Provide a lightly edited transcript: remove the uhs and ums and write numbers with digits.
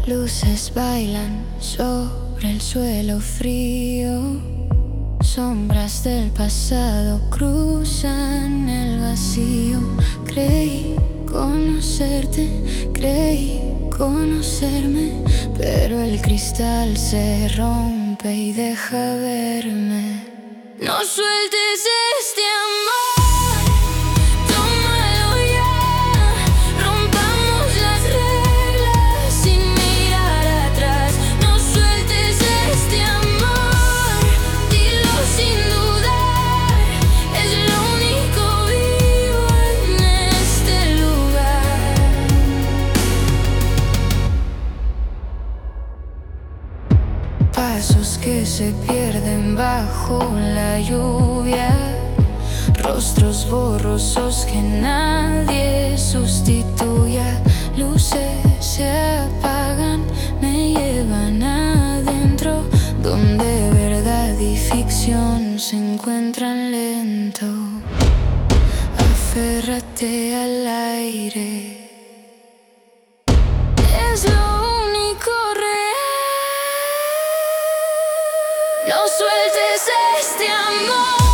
Luces bailan sobre el suelo frío. Sombras del pasado cruzan el vacío. Creí conocerte, creí conocerme, pero el cristal se rompe y deja verme. No sueltes este amor, tómalo ya. Rompamos las reglas sin mirar atrás. No sueltes este amor, dilo sin dudar. Es lo único vivo en este lugar. Pasos que se pierden bajo la lluvia, rostros borrosos que nadie sustituya. Luces se apagan, me llevan adentro, donde verdad y ficción se encuentran lento. Aférrate al aire, es lo único real. No sueltes este amor.